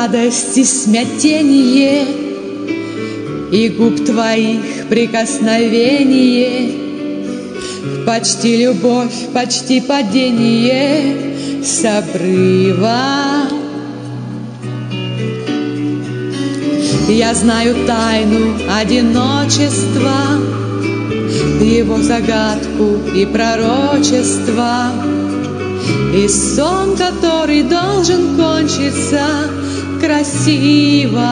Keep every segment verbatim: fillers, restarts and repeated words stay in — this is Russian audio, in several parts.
радость и смятение, и губ твоих прикосновение, почти любовь, почти падение с обрыва. Я знаю тайну одиночества, его загадку и пророчество, и сон, который должен кончиться красиво.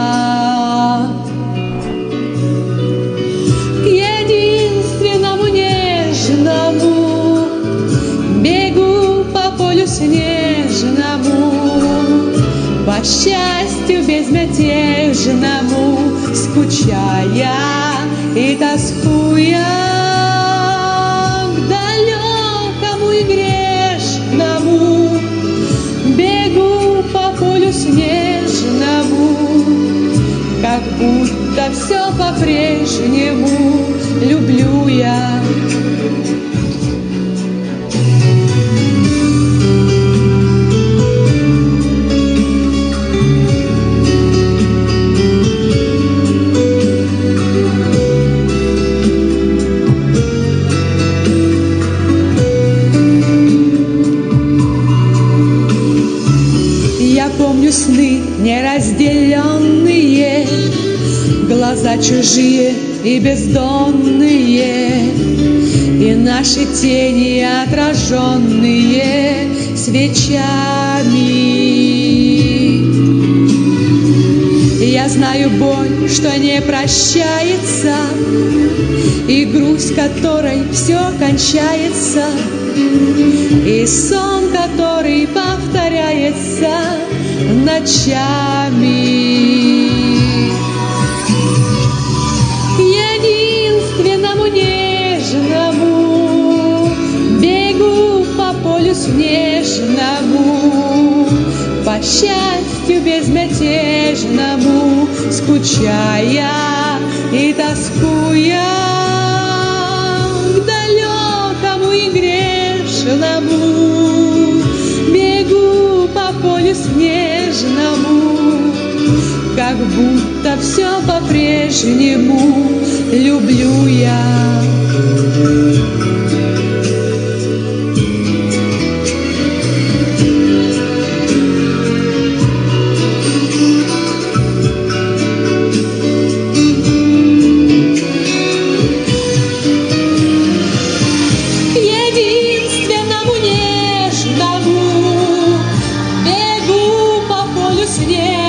К единственному нежному бегу по полю снежному, по счастью безмятежному, скучая и тоскуя. К далекому и грешному бегу по полю снежному, как будто все по-прежнему люблю я. Помню сны неразделенные, глаза чужие и бездонные, и наши тени отраженные свечами. Я знаю боль, что не прощается, и грусть, которой все кончается, и сон, который повторяется ночами. К единственному нежному бегу по полю снежному, по счастью безмятежному, скучая и тоскуя. К далекому и грешному бегу по полю снежному, как будто все по-прежнему люблю я. Снег